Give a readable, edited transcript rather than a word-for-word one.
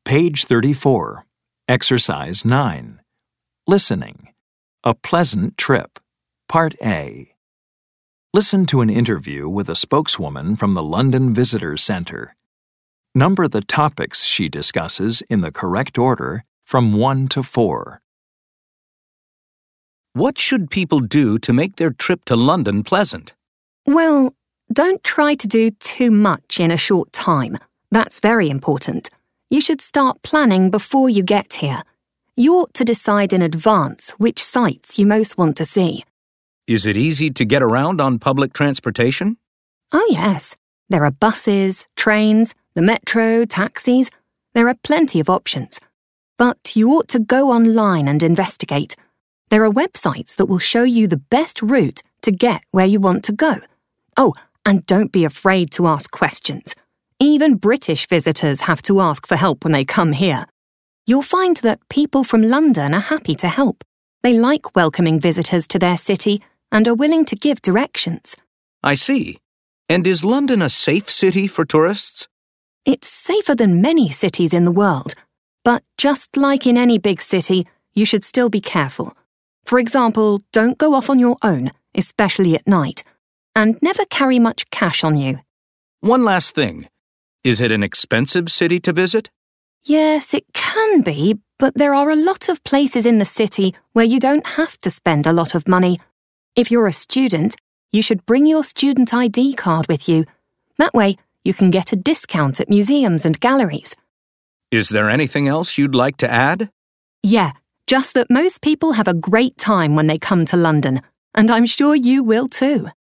Page 34. Exercise 9. Listening. A pleasant trip. Part A. Listen to an interview with a spokeswoman from the London Visitors Centre. Number the topics she discusses in the correct order from 1 to 4. What should people do to make their trip to London pleasant? Well, don't try to do too much in a short time. That's very important. You should start planning before you get here. You ought to decide in advance which sites you most want to see. Is it easy to get around on public transportation? Oh yes, there are buses, trains, the metro, taxis. There are plenty of options. But you ought to go online and investigate. There are websites that will show you the best route to get where you want to go. Oh, and don't be afraid to ask questions. Even British visitors have to ask for help when they come here. You'll find that people from London are happy to help. They like welcoming visitors to their city and are willing to give directions. I see. And is London a safe city for tourists? It's safer than many cities in the world. But just like in any big city, you should still be careful. For example, don't go off on your own, especially at night. And never carry much cash on you. One last thing. Is it an expensive city to visit? Yes, it can be, but there are a lot of places in the city where you don't have to spend a lot of money. If you're a student, you should bring your student ID card with you. That way, you can get a discount at museums and galleries. Is there anything else you'd like to add? Yeah, just that most people have a great time when they come to London, and I'm sure you will too.